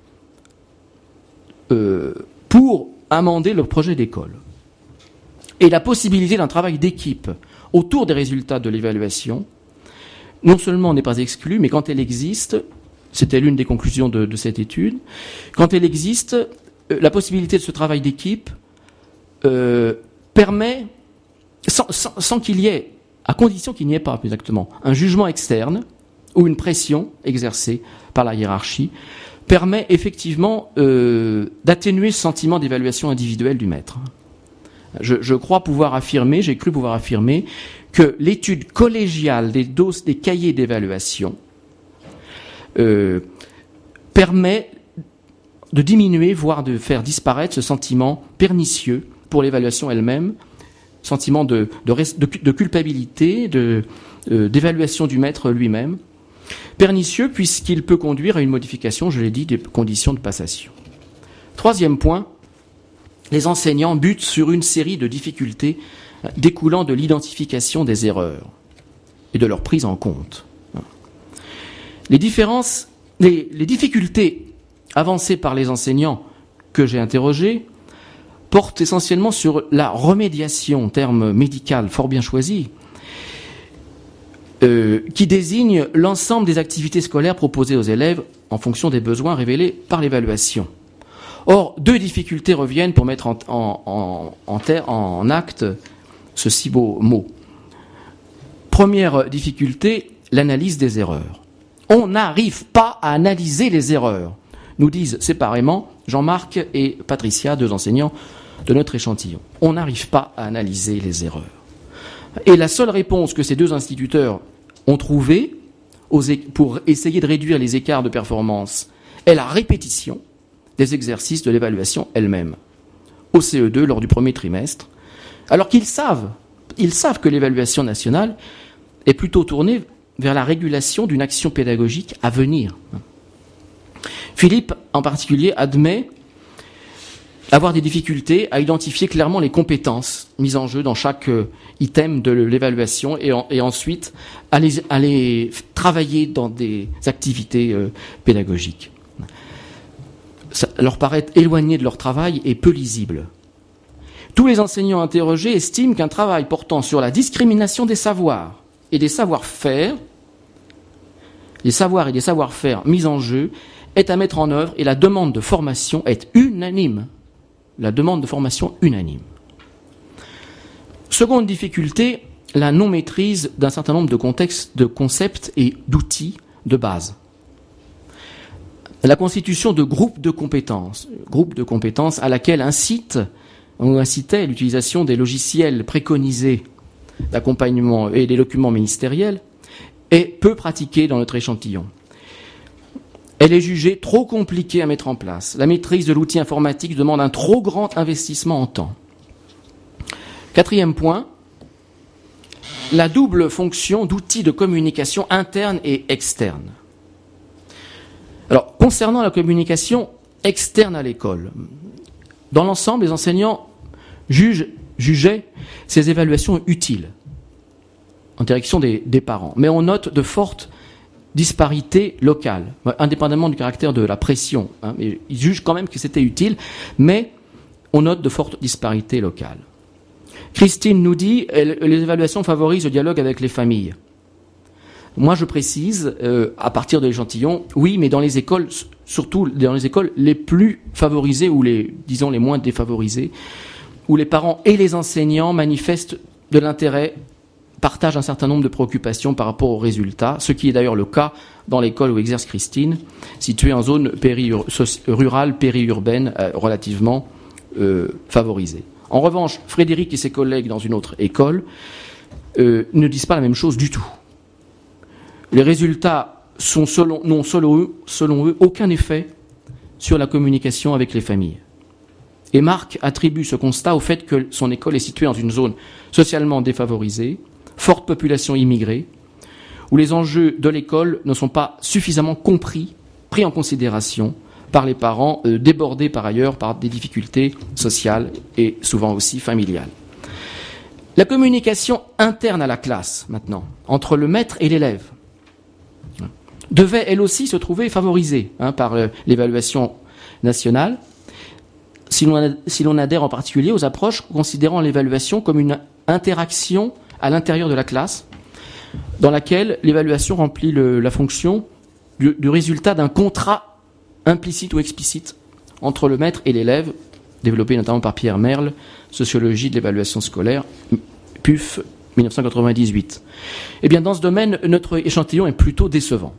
Speaker 1: euh, pour amender le projet d'école. Et la possibilité d'un travail d'équipe autour des résultats de l'évaluation, non seulement n'est pas exclue, mais quand elle existe, c'était l'une des conclusions de, de cette étude, quand elle existe, euh, la possibilité de ce travail d'équipe euh, permet, sans, sans, sans qu'il y ait, à condition qu'il n'y ait pas, plus exactement, un jugement externe ou une pression exercée par la hiérarchie, permet effectivement euh, d'atténuer ce sentiment d'évaluation individuelle du maître. Je, je crois pouvoir affirmer, j'ai cru pouvoir affirmer, que l'étude collégiale des doses, des cahiers d'évaluation euh, permet de diminuer, voire de faire disparaître ce sentiment pernicieux pour l'évaluation elle-même, sentiment de, de, de, de culpabilité, de, euh, d'évaluation du maître lui-même, pernicieux puisqu'il peut conduire à une modification, je l'ai dit, des conditions de passation. Troisième point, les enseignants butent sur une série de difficultés découlant de l'identification des erreurs et de leur prise en compte. Les différences, les, les difficultés avancées par les enseignants que j'ai interrogés portent essentiellement sur la remédiation, terme médical fort bien choisi, euh, qui désigne l'ensemble des activités scolaires proposées aux élèves en fonction des besoins révélés par l'évaluation. Or, deux difficultés reviennent pour mettre en, en, en, en, ter, en acte ce si beau mot. Première difficulté, l'analyse des erreurs. On n'arrive pas à analyser les erreurs, nous disent séparément Jean-Marc et Patricia, deux enseignants de notre échantillon. On n'arrive pas à analyser les erreurs. Et la seule réponse que ces deux instituteurs ont trouvée pour essayer de réduire les écarts de performance est la répétition des exercices de l'évaluation elle-même, au C E deux lors du premier trimestre, alors qu'ils savent, ils savent que l'évaluation nationale est plutôt tournée vers la régulation d'une action pédagogique à venir. Philippe, en particulier, admet avoir des difficultés à identifier clairement les compétences mises en jeu dans chaque item de l'évaluation et, en, et ensuite à les, à les travailler dans des activités euh, pédagogiques. Ça leur paraît éloigné de leur travail et peu lisible. Tous les enseignants interrogés estiment qu'un travail portant sur la discrimination des savoirs et des savoir-faire, les savoirs et des savoir-faire mis en jeu, est à mettre en œuvre et la demande de formation est unanime. La demande de formation unanime. Seconde difficulté, la non-maîtrise d'un certain nombre de contextes, de concepts et d'outils de base. La constitution de groupes de compétences, groupes de compétences à laquelle incite ou incitait l'utilisation des logiciels préconisés d'accompagnement et des documents ministériels, est peu pratiquée dans notre échantillon. Elle est jugée trop compliquée à mettre en place. La maîtrise de l'outil informatique demande un trop grand investissement en temps. Quatrième point, la double fonction d'outils de communication interne et externe. Alors, concernant la communication externe à l'école, dans l'ensemble, les enseignants jugent, jugeaient ces évaluations utiles en direction des, des parents. Mais on note de fortes disparités locales, indépendamment du caractère de la pression. Hein, mais ils jugent quand même que c'était utile, mais on note de fortes disparités locales. Christine nous dit elle, les évaluations favorisent le dialogue avec les familles. Moi, je précise, euh, à partir de l'échantillon, oui, mais dans les écoles, surtout dans les écoles les plus favorisées ou les, disons, les moins défavorisées, où les parents et les enseignants manifestent de l'intérêt, partagent un certain nombre de préoccupations par rapport aux résultats, ce qui est d'ailleurs le cas dans l'école où exerce Christine, située en zone péri- rurale, périurbaine, euh, relativement euh, favorisée. En revanche, Frédéric et ses collègues dans une autre école euh, ne disent pas la même chose du tout. Les résultats sont selon, n'ont selon eux, selon eux aucun effet sur la communication avec les familles. Et Marc attribue ce constat au fait que son école est située dans une zone socialement défavorisée, forte population immigrée, où les enjeux de l'école ne sont pas suffisamment compris, pris en considération par les parents, euh, débordés par ailleurs par des difficultés sociales et souvent aussi familiales. La communication interne à la classe, maintenant, entre le maître et l'élève, devait elle aussi se trouver favorisée hein, par euh, l'évaluation nationale, si l'on, si l'on adhère en particulier aux approches considérant l'évaluation comme une interaction à l'intérieur de la classe, dans laquelle l'évaluation remplit le, la fonction du, du résultat d'un contrat implicite ou explicite entre le maître et l'élève, développé notamment par Pierre Merle, Sociologie de l'évaluation scolaire, P U F dix-neuf cent quatre-vingt-dix-huit. Eh bien, dans ce domaine, notre échantillon est plutôt décevant.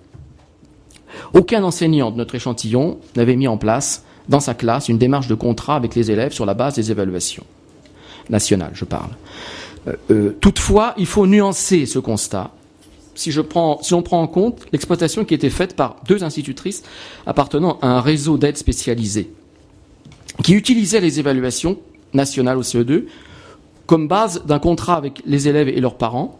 Speaker 1: Aucun enseignant de notre échantillon n'avait mis en place, dans sa classe, une démarche de contrat avec les élèves sur la base des évaluations nationales, je parle. Euh, euh, toutefois, il faut nuancer ce constat. Si, je prends, si on prend en compte l'exploitation qui a été faite par deux institutrices appartenant à un réseau d'aide spécialisée, qui utilisaient les évaluations nationales au C E deux comme base d'un contrat avec les élèves et leurs parents,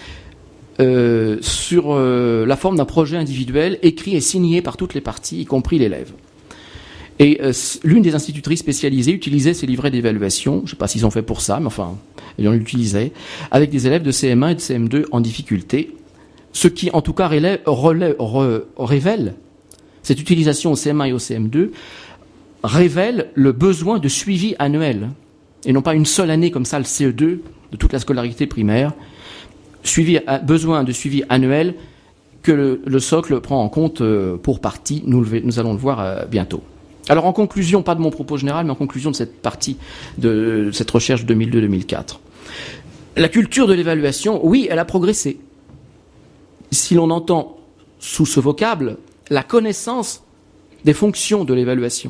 Speaker 1: euh, sur euh, la forme d'un projet individuel écrit et signé par toutes les parties, y compris l'élève. Et euh, l'une des institutrices spécialisées utilisait ces livrets d'évaluation, je ne sais pas s'ils ont fait pour ça, mais enfin, ils l'utilisaient, avec des élèves de C M un et de C M deux en difficulté, ce qui en tout cas relève, relève, re, révèle, cette utilisation au C M un et au C M deux, révèle le besoin de suivi annuel, et non pas une seule année comme ça, le C E deux, de toute la scolarité primaire, suivi, besoin de suivi annuel que le, le socle prend en compte euh, pour partie, nous, le, nous allons le voir euh, bientôt. Alors en conclusion, pas de mon propos général, mais en conclusion de cette partie de, de cette recherche deux mille deux deux mille quatre. La culture de l'évaluation, oui, elle a progressé. Si l'on entend sous ce vocable la connaissance des fonctions de l'évaluation.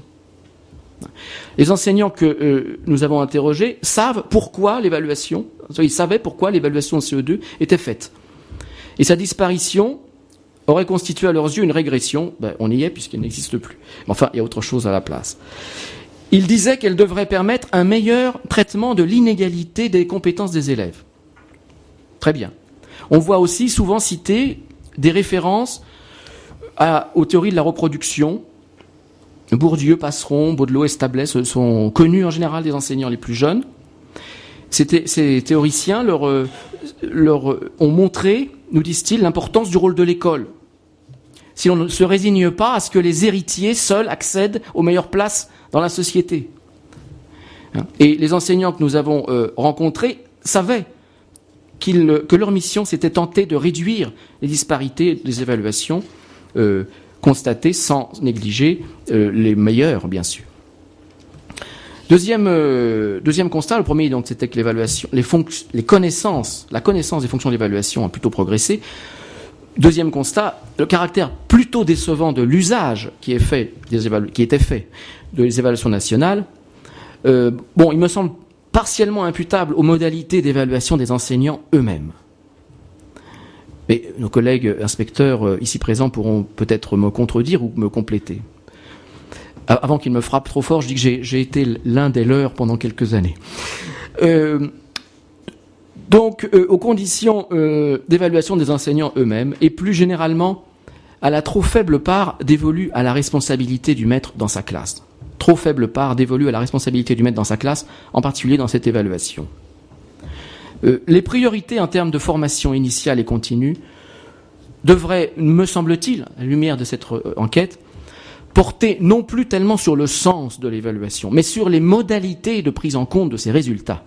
Speaker 1: Les enseignants que euh, nous avons interrogés savent pourquoi l'évaluation, ils savaient pourquoi l'évaluation C E deux était faite. Et sa disparition aurait constitué à leurs yeux une régression. Ben, on y est puisqu'elle n'existe plus. Mais enfin, il y a autre chose à la place. Ils disaient qu'elle devrait permettre un meilleur traitement de l'inégalité des compétences des élèves. Très bien. On voit aussi souvent citer des références à, aux théories de la reproduction. Bourdieu, Passeron, Baudelot, Establès sont connus en général des enseignants les plus jeunes. Ces, ces théoriciens leur, leur ont montré, nous disent-ils, l'importance du rôle de l'école. Si l'on ne se résigne pas à ce que les héritiers seuls accèdent aux meilleures places dans la société. Et les enseignants que nous avons euh, rencontrés savaient qu'ils, que leur mission, c'était tenter de réduire les disparités des évaluations euh, constatées sans négliger euh, les meilleurs, bien sûr. Deuxième, euh, deuxième constat, le premier, donc, c'était que l'évaluation, les, fonc- les connaissances, la connaissance des fonctions d'évaluation a plutôt progressé. Deuxième constat, le caractère plutôt décevant de l'usage qui est fait, des évalu- qui était fait des évaluations nationales. Euh, bon, il me semble partiellement imputable aux modalités d'évaluation des enseignants eux-mêmes. Mais nos collègues inspecteurs euh, ici présents pourront peut-être me contredire ou me compléter. Avant qu'il me frappe trop fort, je dis que j'ai, j'ai été l'un des leurs pendant quelques années. Euh, donc, euh, aux conditions euh, d'évaluation des enseignants eux-mêmes, et plus généralement à la trop faible part dévolue à la responsabilité du maître dans sa classe. Trop faible part dévolue à la responsabilité du maître dans sa classe, en particulier dans cette évaluation. Euh, les priorités en termes de formation initiale et continue devraient, me semble-t-il, à la lumière de cette euh, enquête, porter non plus tellement sur le sens de l'évaluation, mais sur les modalités de prise en compte de ces résultats.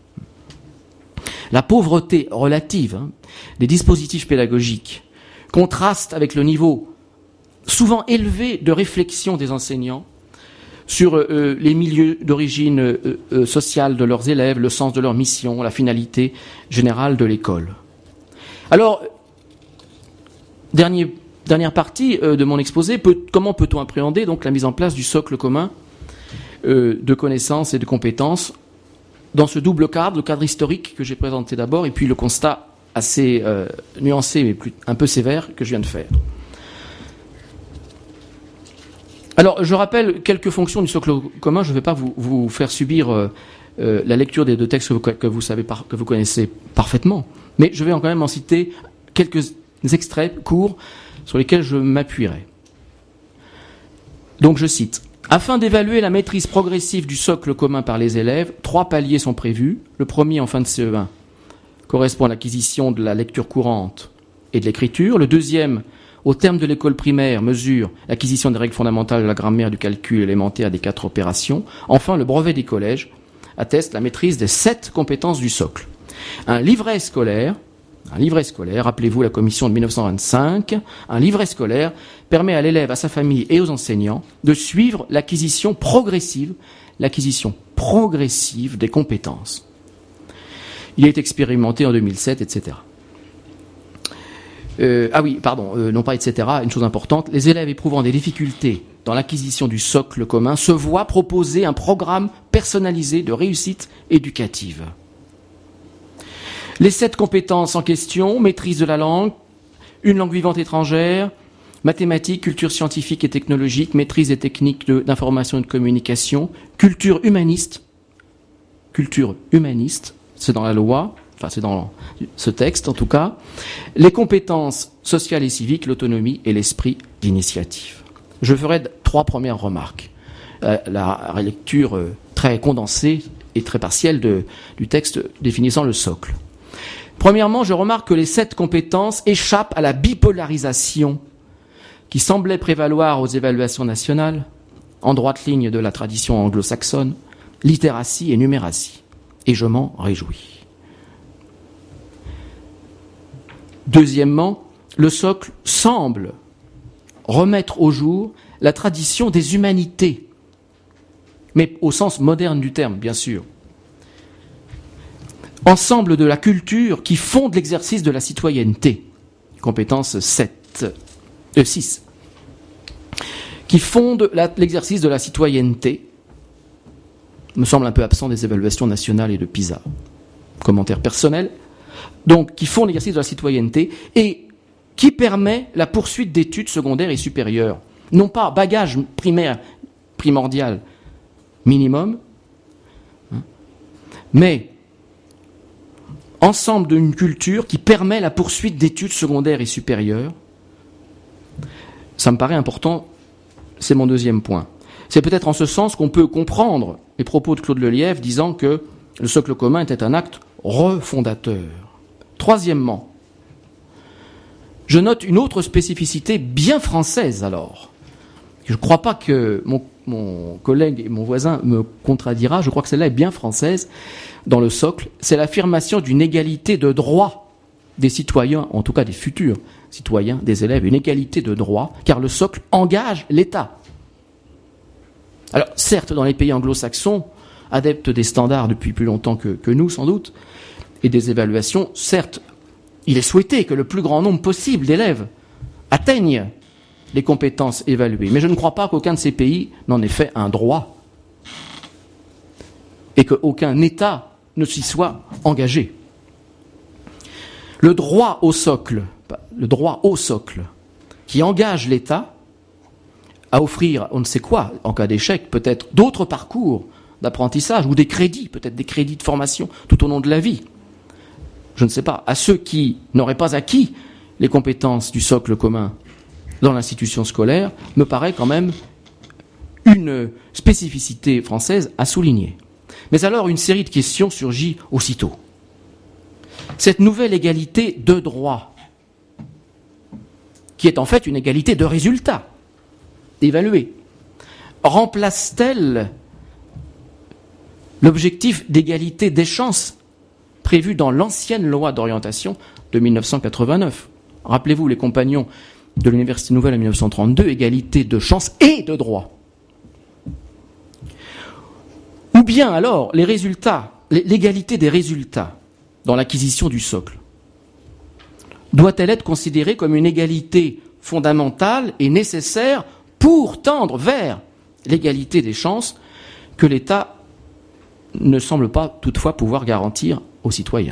Speaker 1: La pauvreté relative hein, des dispositifs pédagogiques contraste avec le niveau souvent élevé de réflexion des enseignants sur euh, les milieux d'origine euh, euh, sociale de leurs élèves, le sens de leur mission, la finalité générale de l'école. Alors, dernier Dernière partie euh, de mon exposé, peut, comment peut-on appréhender donc la mise en place du socle commun euh, de connaissances et de compétences dans ce double cadre, le cadre historique que j'ai présenté d'abord, et puis le constat assez euh, nuancé mais plus, un peu sévère que je viens de faire. Alors, je rappelle quelques fonctions du socle commun. Je ne vais pas vous, vous faire subir euh, euh, la lecture des deux textes que vous, que vous savez par, que vous connaissez parfaitement, mais je vais quand même en citer quelques extraits courts sur lesquels je m'appuierai. Donc je cite. Afin d'évaluer la maîtrise progressive du socle commun par les élèves, trois paliers sont prévus. Le premier en fin de C E un correspond à l'acquisition de la lecture courante et de l'écriture. Le deuxième, au terme de l'école primaire, mesure l'acquisition des règles fondamentales de la grammaire, du calcul élémentaire des quatre opérations. Enfin, le brevet des collèges atteste la maîtrise des sept compétences du socle. Un livret scolaire Un livret scolaire, rappelez-vous la commission de mille neuf cent vingt-cinq, un livret scolaire permet à l'élève, à sa famille et aux enseignants de suivre l'acquisition progressive, l'acquisition progressive des compétences. Il est expérimenté en deux mille sept, et cetera. Euh, ah oui, pardon, euh, non pas et cetera, une chose importante, les élèves éprouvant des difficultés dans l'acquisition du socle commun se voient proposer un programme personnalisé de réussite éducative. Les sept compétences en question, maîtrise de la langue, une langue vivante étrangère, mathématiques, culture scientifique et technologique, maîtrise des techniques de, d'information et de communication, culture humaniste, culture humaniste, c'est dans la loi, enfin c'est dans ce texte en tout cas, les compétences sociales et civiques, l'autonomie et l'esprit d'initiative. Je ferai trois premières remarques. Euh, la lecture euh, très condensée et très partielle de, du texte définissant le socle. Premièrement, je remarque que les sept compétences échappent à la bipolarisation qui semblait prévaloir aux évaluations nationales, en droite ligne de la tradition anglo-saxonne, littératie et numératie. Et je m'en réjouis. Deuxièmement, le socle semble remettre au jour la tradition des humanités, mais au sens moderne du terme, bien sûr. Ensemble de la culture qui fonde l'exercice de la citoyenneté, compétence sept, euh, six, qui fonde la, l'exercice de la citoyenneté, me semble un peu absent des évaluations nationales et de PISA. Commentaire personnel. Donc, qui fonde l'exercice de la citoyenneté et qui permet la poursuite d'études secondaires et supérieures. Non pas bagage primaire, primordial, minimum, hein, mais ensemble d'une culture qui permet la poursuite d'études secondaires et supérieures. Ça me paraît important, c'est mon deuxième point. C'est peut-être en ce sens qu'on peut comprendre les propos de Claude Lelièvre disant que le socle commun était un acte refondateur. Troisièmement, je note une autre spécificité bien française alors. Je ne crois pas que mon, mon collègue et mon voisin me contredira, je crois que celle-là est bien française dans le socle, c'est l'affirmation d'une égalité de droit des citoyens, en tout cas des futurs citoyens, des élèves, une égalité de droit, car le socle engage l'État. Alors, certes, dans les pays anglo-saxons, adeptes des standards depuis plus longtemps que, que nous, sans doute, et des évaluations, certes, il est souhaité que le plus grand nombre possible d'élèves atteignent les compétences évaluées. Mais je ne crois pas qu'aucun de ces pays n'en ait fait un droit et qu'aucun État ne s'y soit engagé. Le droit au socle, le droit au socle, qui engage l'État à offrir, on ne sait quoi, en cas d'échec, peut-être d'autres parcours d'apprentissage ou des crédits, peut-être des crédits de formation tout au long de la vie. Je ne sais pas, à ceux qui n'auraient pas acquis les compétences du socle commun dans l'institution scolaire, me paraît quand même une spécificité française à souligner. Mais alors, une série de questions surgit aussitôt. Cette nouvelle égalité de droit, qui est en fait une égalité de résultats, évalués, remplace-t-elle l'objectif d'égalité des chances prévu dans l'ancienne loi d'orientation de mille neuf cent quatre-vingt-neuf? Rappelez-vous, les compagnons de l'Université nouvelle en mille neuf cent trente-deux, égalité de chances et de droits. Ou bien alors, les résultats, l'égalité des résultats dans l'acquisition du socle, doit-elle être considérée comme une égalité fondamentale et nécessaire pour tendre vers l'égalité des chances que l'État ne semble pas toutefois pouvoir garantir aux citoyens?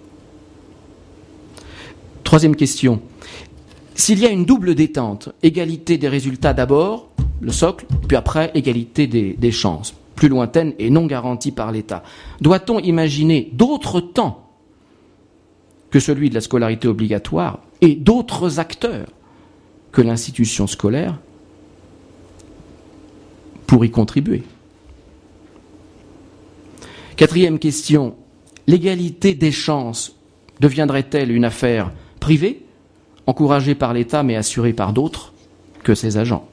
Speaker 1: Troisième question. S'il y a une double détente, égalité des résultats d'abord, le socle, puis après égalité des, des chances, plus lointaine et non garantie par l'État, doit-on imaginer d'autres temps que celui de la scolarité obligatoire et d'autres acteurs que l'institution scolaire pour y contribuer? Quatrième question, l'égalité des chances deviendrait-elle une affaire privée, encouragée par l'État mais assurée par d'autres que ses agents?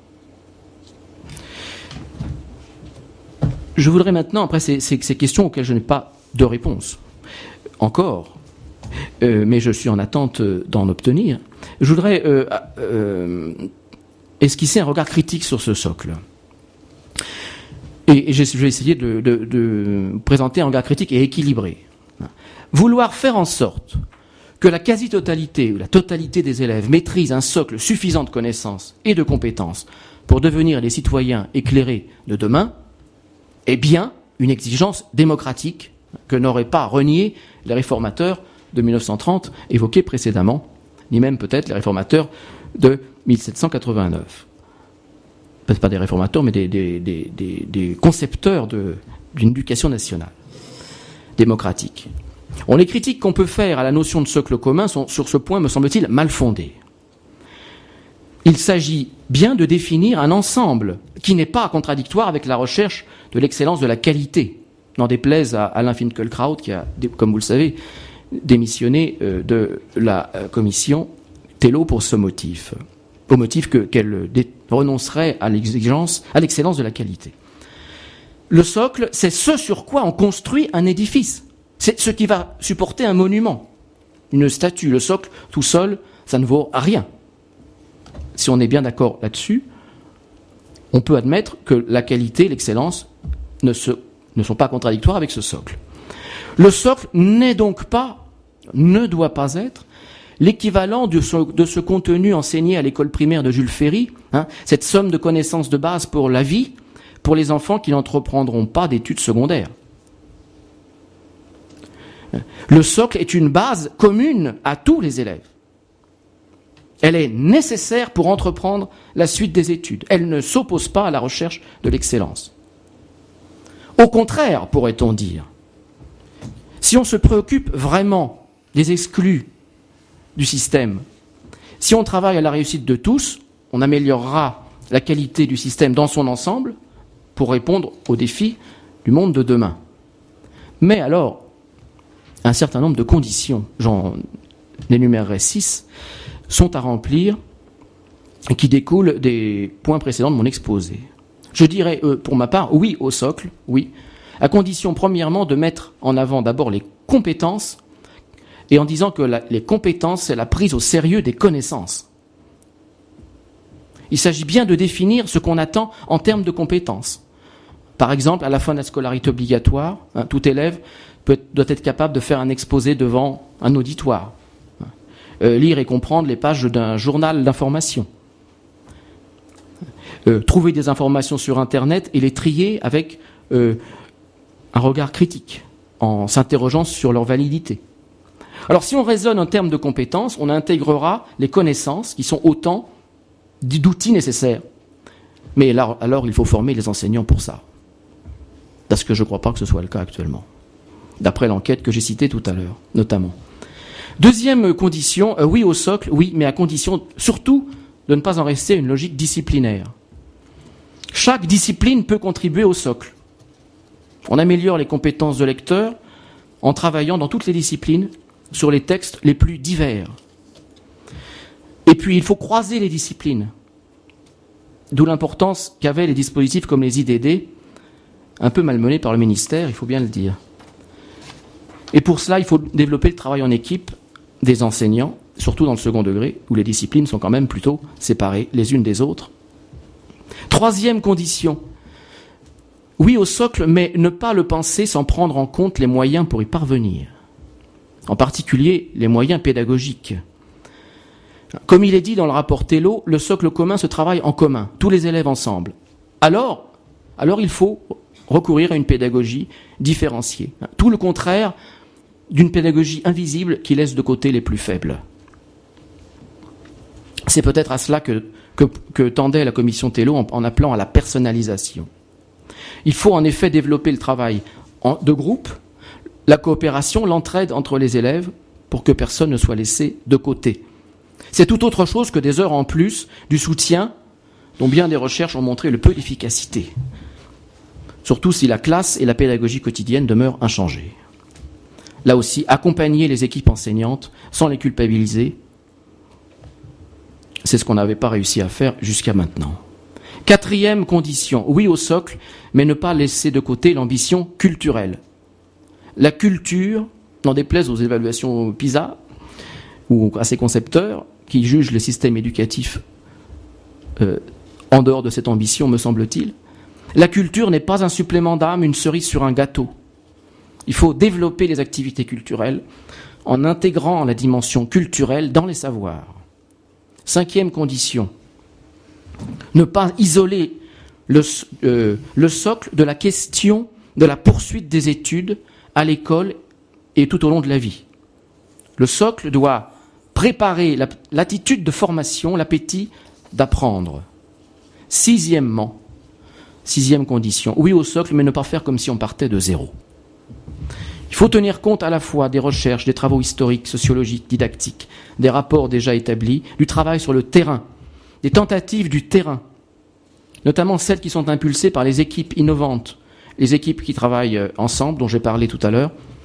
Speaker 1: Je voudrais maintenant, après ces, ces, ces questions auxquelles je n'ai pas de réponse encore, euh, mais je suis en attente d'en obtenir, je voudrais euh, euh, esquisser un regard critique sur ce socle. Et, et je vais essayer de, de, de présenter un regard critique et équilibré. Vouloir faire en sorte que la quasi-totalité ou la totalité des élèves maîtrise un socle suffisant de connaissances et de compétences pour devenir les citoyens éclairés de demain est bien une exigence démocratique que n'auraient pas renié les réformateurs de mille neuf cent trente évoqués précédemment, ni même peut-être les réformateurs de mille sept cent quatre-vingt-neuf. Peut-être pas des réformateurs, mais des, des, des, des, des concepteurs de, d'une éducation nationale démocratique. On, les critiques qu'on peut faire à la notion de socle commun sont, sur ce point, me semble-t-il, mal fondées. Il s'agit bien de définir un ensemble qui n'est pas contradictoire avec la recherche de l'excellence de la qualité. N'en déplaise à Alain Finkielkraut, qui a, comme vous le savez, démissionné euh, de la euh, commission Tello pour ce motif, au motif que, qu'elle dé- renoncerait à l'exigence, à l'excellence de la qualité. Le socle, c'est ce sur quoi on construit un édifice. C'est ce qui va supporter un monument, une statue. Le socle, tout seul, ça ne vaut rien. Si on est bien d'accord là-dessus, on peut admettre que la qualité, l'excellence ne, se, ne sont pas contradictoires avec ce socle. Le socle n'est donc pas, ne doit pas être, l'équivalent de ce, de ce contenu enseigné à l'école primaire de Jules Ferry, hein, cette somme de connaissances de base pour la vie, pour les enfants qui n'entreprendront pas d'études secondaires. Le socle est une base commune à tous les élèves. Elle est nécessaire pour entreprendre la suite des études. Elle ne s'oppose pas à la recherche de l'excellence. Au contraire, pourrait-on dire, si on se préoccupe vraiment des exclus du système, si on travaille à la réussite de tous, on améliorera la qualité du système dans son ensemble pour répondre aux défis du monde de demain. Mais alors, un certain nombre de conditions, j'en énumérerai six, sont à remplir et qui découlent des points précédents de mon exposé. Je dirais, euh, pour ma part, oui au socle, oui, à condition premièrement de mettre en avant d'abord les compétences, et en disant que la, les compétences, c'est la prise au sérieux des connaissances. Il s'agit bien de définir ce qu'on attend en termes de compétences. Par exemple, à la fin de la scolarité obligatoire, hein, tout élève peut, doit être capable de faire un exposé devant un auditoire, euh, lire et comprendre les pages d'un journal d'information, euh, trouver des informations sur Internet et les trier avec euh, un regard critique, en s'interrogeant sur leur validité. Alors si on raisonne en termes de compétences, on intégrera les connaissances qui sont autant d'outils nécessaires. Mais là, alors il faut former les enseignants pour ça. Parce que je ne crois pas que ce soit le cas actuellement, d'après l'enquête que j'ai citée tout à l'heure, notamment. Deuxième condition, euh, oui au socle, oui, mais à condition surtout de ne pas en rester à une logique disciplinaire. Chaque discipline peut contribuer au socle. On améliore les compétences de lecteur en travaillant dans toutes les disciplines sur les textes les plus divers. Et puis, il faut croiser les disciplines. D'où l'importance qu'avaient les dispositifs comme les I D D, un peu malmenés par le ministère, il faut bien le dire. Et pour cela, il faut développer le travail en équipe des enseignants, surtout dans le second degré, où les disciplines sont quand même plutôt séparées les unes des autres. Troisième condition, oui au socle, mais ne pas le penser sans prendre en compte les moyens pour y parvenir. En particulier, les moyens pédagogiques. Comme il est dit dans le rapport Tello, le socle commun se travaille en commun, tous les élèves ensemble. Alors, alors il faut recourir à une pédagogie différenciée. Tout le contraire d'une pédagogie invisible qui laisse de côté les plus faibles. C'est peut-être à cela que, que, que tendait la commission Tello en, en appelant à la personnalisation. Il faut en effet développer le travail en, de groupe, la coopération, l'entraide entre les élèves pour que personne ne soit laissé de côté. C'est tout autre chose que des heures en plus du soutien dont bien des recherches ont montré le peu d'efficacité. Surtout si la classe et la pédagogie quotidienne demeurent inchangées. Là aussi, accompagner les équipes enseignantes sans les culpabiliser, c'est ce qu'on n'avait pas réussi à faire jusqu'à maintenant. Quatrième condition, oui au socle, mais ne pas laisser de côté l'ambition culturelle. La culture, n'en déplaise aux évaluations PISA ou à ses concepteurs qui jugent le système éducatif euh, en dehors de cette ambition, me semble-t-il, la culture n'est pas un supplément d'âme, une cerise sur un gâteau. Il faut développer les activités culturelles en intégrant la dimension culturelle dans les savoirs. Cinquième condition, ne pas isoler le, euh, le socle de la question de la poursuite des études à l'école et tout au long de la vie. Le socle doit préparer la, l'attitude de formation, l'appétit d'apprendre. Sixièmement, sixième condition, oui au socle, mais ne pas faire comme si on partait de zéro. Il faut tenir compte à la fois des recherches, des travaux historiques, sociologiques, didactiques, des rapports déjà établis, du travail sur le terrain, des tentatives du terrain, notamment celles qui sont impulsées par les équipes innovantes, les équipes qui travaillent ensemble, dont j'ai parlé tout à l'heure,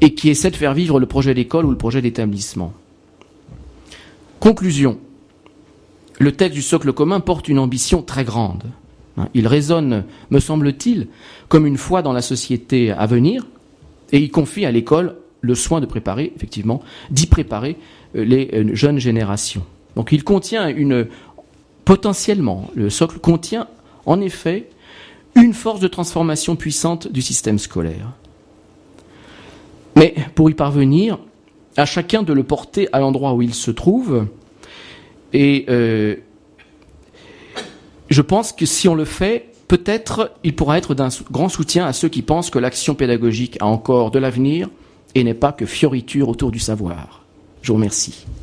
Speaker 1: et qui essaie de faire vivre le projet d'école ou le projet d'établissement. Conclusion. Le texte du socle commun porte une ambition très grande. Il résonne, me semble-t-il, comme une foi dans la société à venir, et il confie à l'école le soin de préparer, effectivement, d'y préparer les jeunes générations. Donc il contient une, potentiellement, le socle contient en effet une force de transformation puissante du système scolaire. Mais pour y parvenir, à chacun de le porter à l'endroit où il se trouve, et euh, je pense que si on le fait, peut-être il pourra être d'un grand soutien à ceux qui pensent que l'action pédagogique a encore de l'avenir et n'est pas que fioriture autour du savoir. Je vous remercie.